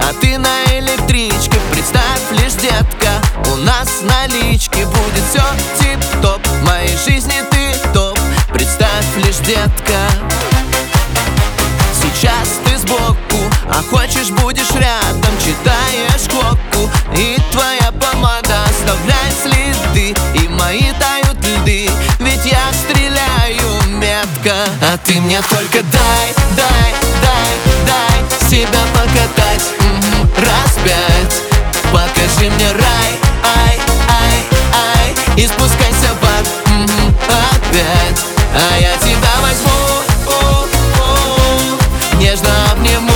а ты на электричке. Представь лишь, детка, у нас налички будет все тип-топ. В моей жизни ты топ, представь лишь, детка. Сейчас ты сбоку, а хочешь будешь рядом. Читаешь копку, и твоя помада оставляет следы, и мои тают льды, ведь я стреляю метко. А ты мне только дай, дай, дай, дай себя покатать, раз пять. Покажи мне рай, ай, ай, ай, и спускайся в ад, опять. А я тебя возьму, нежно обниму,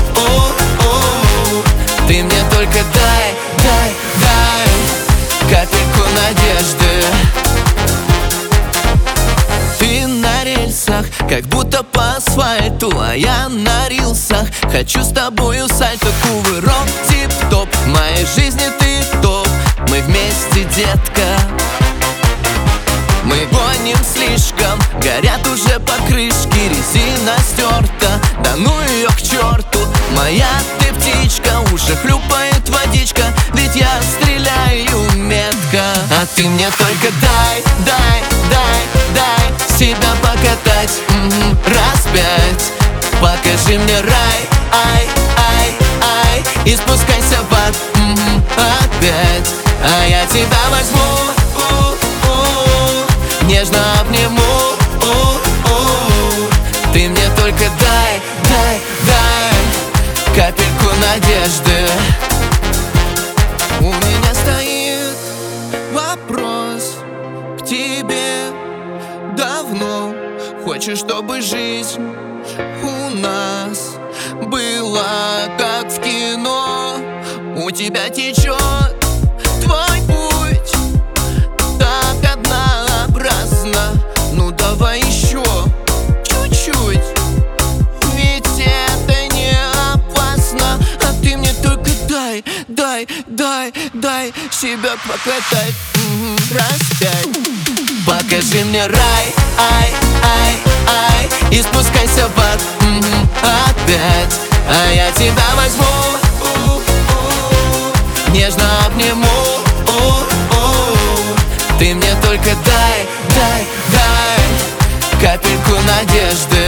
ты мне только дай, дай, дай капельку надежды. Ты на рельсах, как будто по асфальту, а я на рилсах. Хочу с тобою сальто, кувырок, тип-топ. В моей жизни ты топ, мы вместе, детка. Мы гоним слишком, горят уже покрышки, резина стерта, да ну ее к черту. Моя ты птичка, уже хлюпает водичка, ведь я стреляю метко. А ты мне только дай, дай, дай, дай себя покатать, раз пять. Покажи мне рай, ай, ай, ай, и спускайся в ад, опять. А я тебя возьму, нежно обниму, ты мне только дай, дай, дай капельку надежды. У меня стоит вопрос к тебе давно. Хочешь, чтобы жизнь у нас была как в кино? У тебя течет твой путь так однообразно. Ну давай еще чуть-чуть, ведь это не опасно. А ты мне только дай, дай, дай, дай себя покатать, раз пять. Покажи мне рай, ай, ай, ай, и спускайся в ад, опять. А я тебя возьму, нежно обниму, ты мне только дай, дай, дай капельку надежды.